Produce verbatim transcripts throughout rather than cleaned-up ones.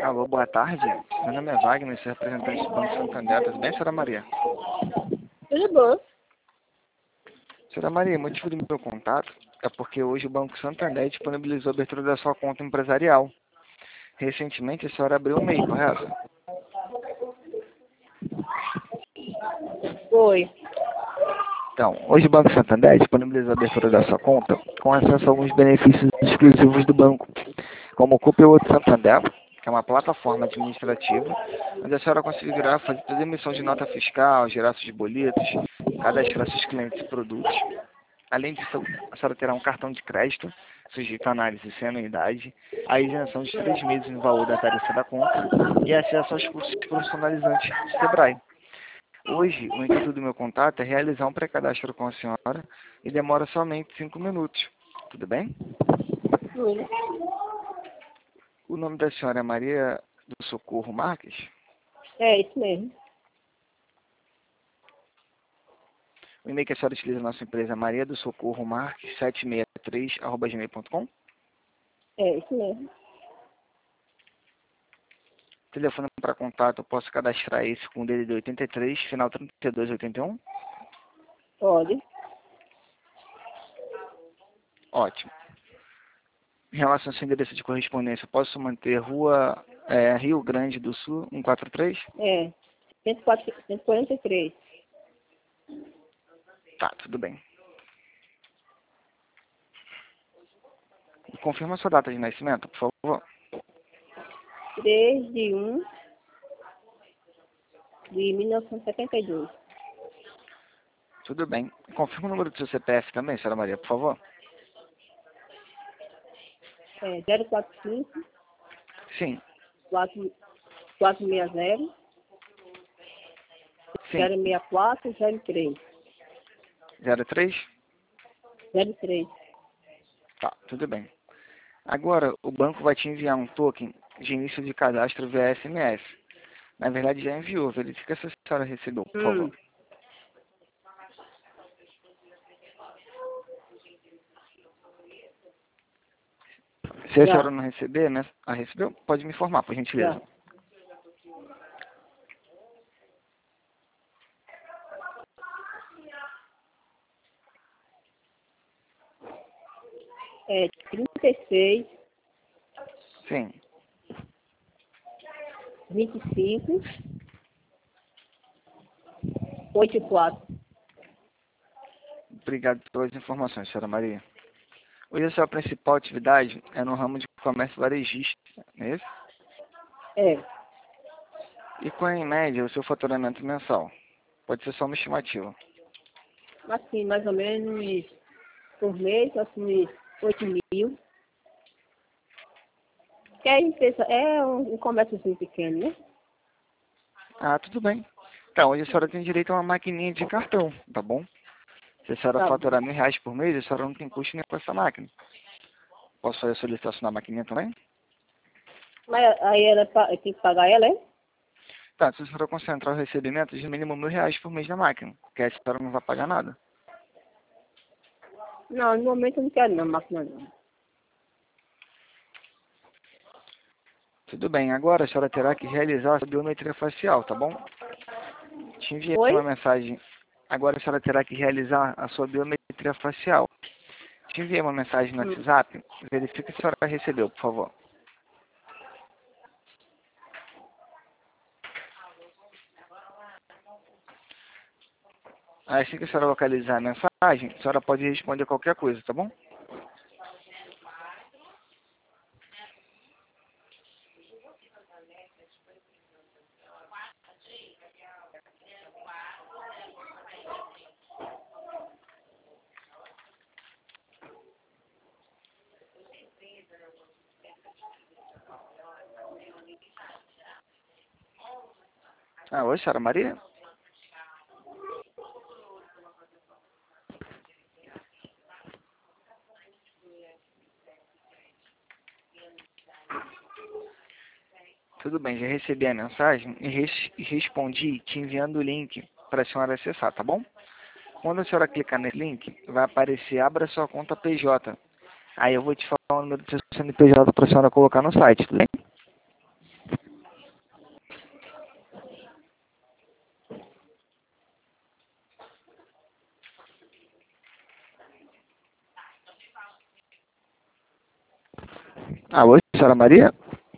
Alô, boa tarde. Meu nome é Wagner, sou representante do Banco Santander. Tudo bem, senhora Maria? Tudo bom. Senhora Maria, o motivo do meu contato é porque hoje o Banco Santander disponibilizou a abertura da sua conta empresarial. Recentemente, a senhora abriu um MEI, correto? Foi. Então, hoje o Banco Santander disponibilizou a abertura da sua conta com acesso a alguns benefícios exclusivos do banco, como o Conteúdo Santander, que é uma plataforma administrativa, onde a senhora conseguirá fazer toda a emissão de nota fiscal, gerar seus boletos, cadastrar seus clientes e produtos. Além disso, a senhora terá um cartão de crédito, sujeito a análise sem anuidade, a isenção de três meses no valor da tarifa da conta e acesso aos cursos profissionalizantes do Sebrae. Hoje, o intuito do meu contato é realizar um pré-cadastro com a senhora e demora somente cinco minutos. Tudo bem? Tudo. O nome da senhora é Maria do Socorro Marques? É isso mesmo. O e-mail que a senhora utiliza na nossa empresa é maria do socorro marques sete seis três arroba gmail ponto com. É isso mesmo. Telefone para contato, eu posso cadastrar esse com o D D D oitenta e três, final trinta e dois oitenta e um? Pode. Ótimo. Em relação ao seu endereço de correspondência, eu posso manter Rua é, Rio Grande do Sul, cento e quarenta e três? É. cento e quarenta e três. Tá, tudo bem. Confirma a sua data de nascimento, por favor. três de um de mil novecentos e setenta e dois. Tudo bem. Confirma o número do seu C P F também, senhora Maria, por favor. É zero quatro cinco, Sim, quatro seis zero, sim. zero seis quatro, zero três. zero três? zero três. Tá, tudo bem. Agora, o banco vai te enviar um token de início de cadastro via S M S. Na verdade, já enviou. Verifica se a senhora recebeu, por Hum. favor. Se a senhora Já. não receber, né? A recebeu? Pode me informar, por gentileza. Já. É trinta e seis, Sim. vinte e cinco, oitenta e quatro. Obrigado pelas informações, senhora Maria. Hoje a sua principal atividade é no ramo de comércio varejista, não é isso? É. E qual é, em média, o seu faturamento mensal? Pode ser só uma estimativa. Assim, mais ou menos por mês, assim, oito mil. Que é, empresa, é um, um comérciozinho pequeno, né? Ah, tudo bem. Então, hoje a senhora tem direito a uma maquininha de cartão, tá bom? Se a senhora Tá. faturar mil reais por mês, a senhora não tem custo nem com essa máquina. Posso fazer a solicitação da maquininha também? Mas aí ela pa- tem que pagar ela, é? Tá, se a senhora concentrar o recebimento de mínimo mil reais por mês na máquina, porque a senhora não vai pagar nada. Não, no momento eu não quero não, máquina não. Tudo bem, agora a senhora terá que realizar a biometria facial, tá bom? Te enviei uma Oi? mensagem. Agora a senhora terá que realizar a sua biometria facial. Te enviei uma mensagem no Hum. WhatsApp. Verifique se a senhora recebeu, por favor. Assim que a senhora localizar a mensagem, a senhora pode responder qualquer coisa, tá bom? Ah, oi, senhora Maria? Tudo bem, já recebi a mensagem e, res e respondi te enviando o link para a senhora acessar, tá bom? Quando a senhora clicar nesse link, vai aparecer abra sua conta P J. Aí eu vou te falar o número do seu C N P J para a senhora colocar no site, tudo bem? Alô, senhora Maria?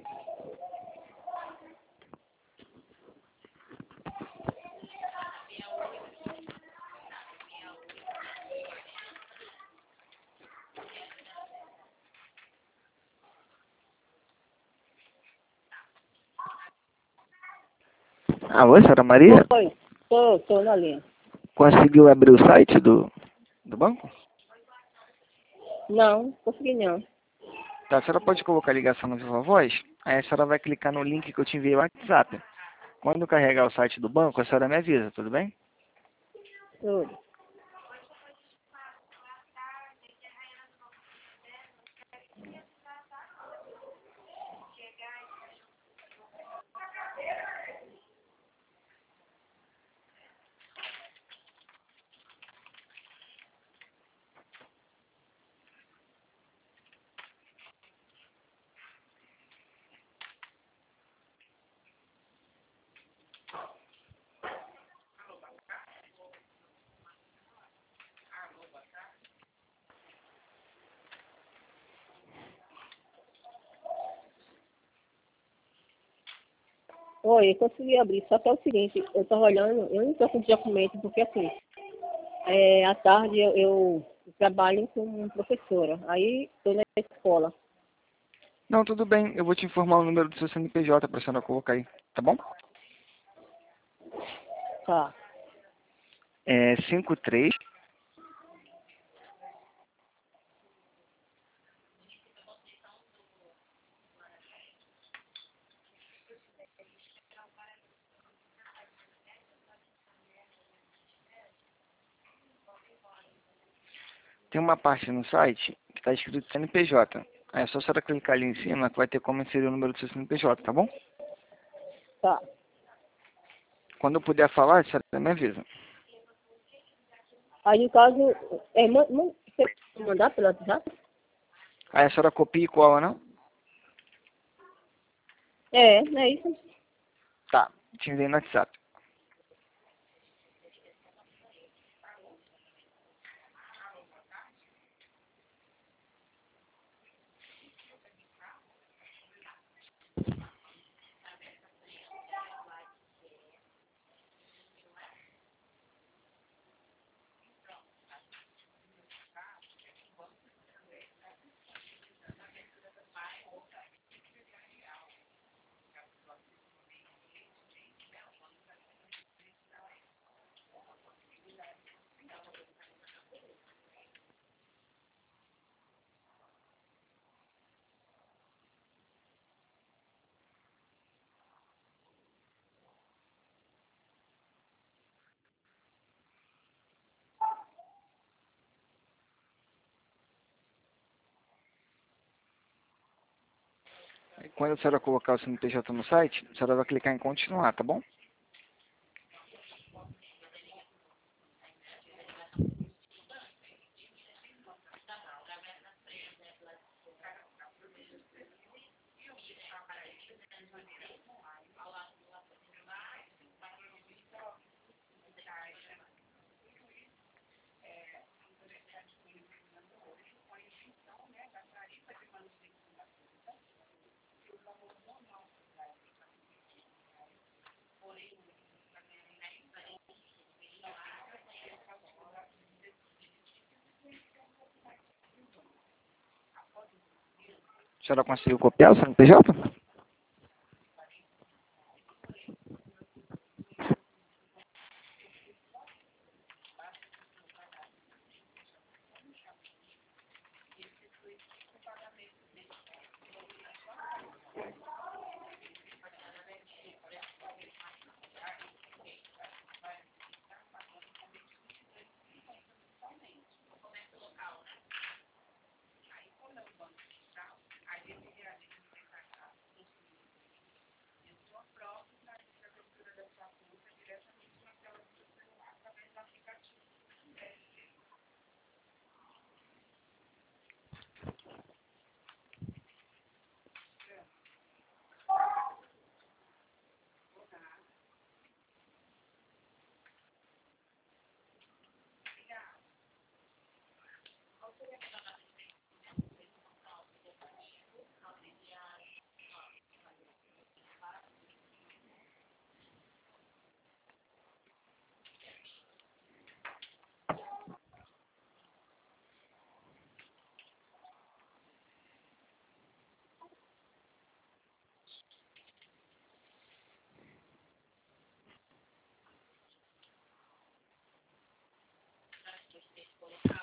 Alô, senhora Maria? Oi, tô, tô na linha. Conseguiu abrir o site do, do banco? Não, consegui não. Tá, a senhora pode colocar a ligação no Viva Voz? Aí a senhora vai clicar no link que eu te enviei no WhatsApp. Quando carregar o site do banco, a senhora me avisa, tudo bem? Tudo. Oi, eu consegui abrir, só que é o seguinte, eu tava olhando, eu não tô com documento, porque assim, é, à tarde eu, eu trabalho como professora, aí tô na escola. Não, tudo bem. Eu vou te informar o número do seu C N P J para a senhora colocar aí, tá bom? Tá. É cinco três. Tem uma parte no site que está escrito C N P J. Aí é só a senhora clicar ali em cima que vai ter como inserir o número do seu C N P J, tá bom? Tá. Quando eu puder falar, a senhora me avisa. Aí no caso, é, man, man, você pode mandar pelo WhatsApp? Aí a senhora copia e cola, não? É, não é isso? Tá, te enviei no WhatsApp. Aí, quando a senhora colocar o C N P J no site, a senhora vai clicar em continuar, tá bom? A senhora conseguiu copiar o C N P J?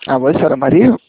Alô, senhora Maria?